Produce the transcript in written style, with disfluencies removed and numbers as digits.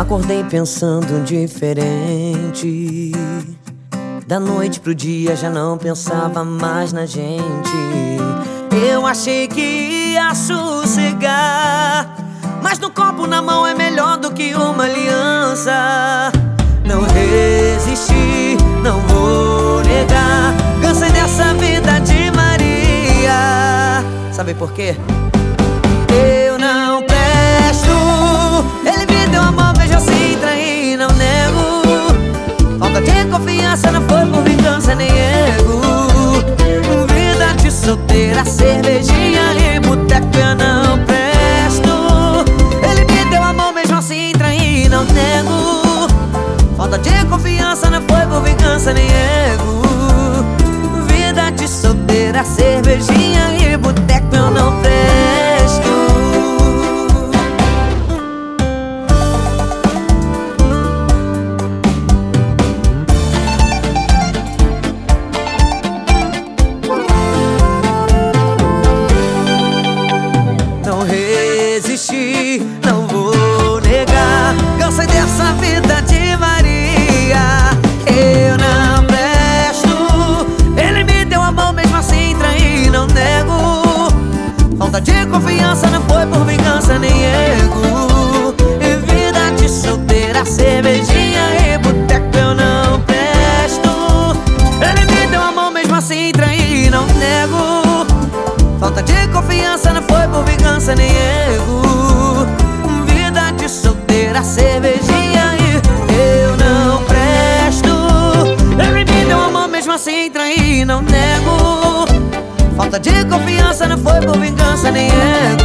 Acordei pensando diferente. Da noite pro dia já não pensava mais na gente. Eu achei que ia sossegar, mas no copo na mão é melhor do que uma aliança. Não resisti, não vou negar. Cansei dessa vida de Maria. Sabe por quê? Eu não presto. Ele me deu amor, mas eu sem trair, não nego. Falta de confiança não foi por vingança nem ego. Vida de solteira, cervejinha e boteco, eu não presto. Ele me deu amor, mesmo assim trair, não nego. Falta de confiança não foi por vingança nem ego. Vida de solteira, cervejinha e boteco, eu não presto. Não resisti, não vou negar. Cansei dessa vida de Maria. Eu não presto. Ele me deu amor, mesmo assim trair, não nego. Falta de confiança não foi por vingança nem ego. E vida de solteira, cervejinha e boteco, eu não presto. Ele me deu amor, mesmo assim trair, não nego. Falta de confiança não foi por vingança nem ego. Vida de solteira, cervejinha e eu não presto. Ele me deu amor, mesmo assim trair, não nego. Falta de confiança não foi por vingança nem ego.